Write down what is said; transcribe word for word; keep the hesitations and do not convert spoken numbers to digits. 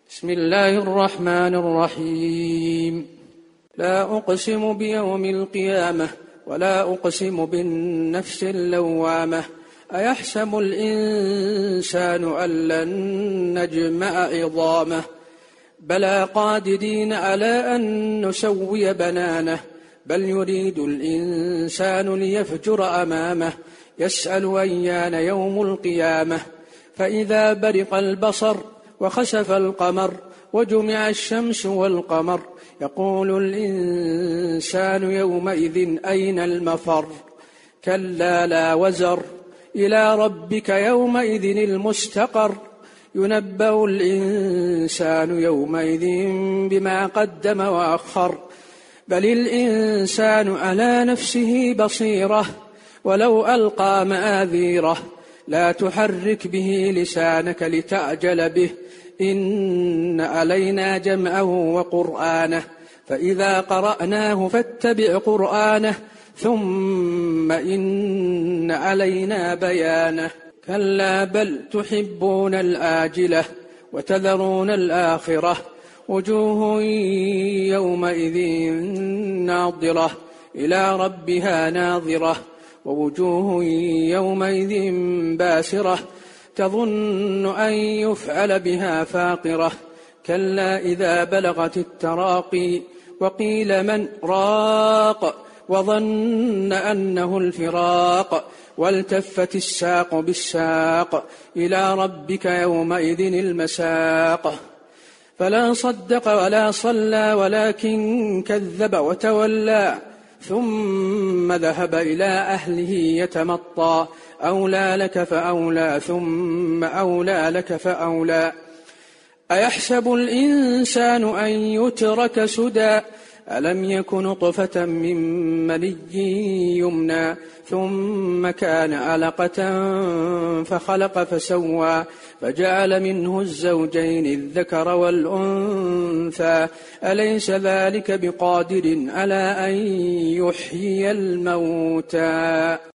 بسم الله الرحمن الرحيم. لا أقسم بيوم القيامة ولا أقسم بالنفس اللوامة أيحسب الإنسان أن لن نجمع عظامه بلى قادرين على أن نسوي بنانه بل يريد الإنسان ليفجر أمامه يسأل أيان يوم القيامة فإذا برق البصر وخسف القمر وجمع الشمس والقمر يقول الإنسان يومئذ أين المفر كلا لا وزر إلى ربك يومئذ المستقر ينبأ الإنسان يومئذ بما قدم وأخر بل الإنسان على نفسه بصيرة ولو ألقى مآذيره لا تحرك به لسانك لتعجل به إن علينا جمعه وقرآنه فإذا قرأناه فاتبع قرآنه ثم إن علينا بيانه كلا بل تحبون الآجلة وتذرون الآخرة وجوه يومئذ ناظرة إلى ربها ناظرة ووجوه يومئذ باسرة تظن أن يفعل بها فاقرة كلا إذا بلغت التراقي وقيل من راق وظن أنه الفراق والتفت الساق بالساق إلى ربك يومئذ المساق فلا صدق ولا صلى ولكن كذب وتولى ثم ذهب إلى أهله يتمطى أولى لك فأولى ثم أولى لك فأولى أيحسب الإنسان أن يترك سدى ألم يكن نطفة من مني يمنى ثم كان علقة فخلق فسوى فجعل منه الزوجين الذكر والأنثى أليس ذلك بقادر على أن يحيي الموتى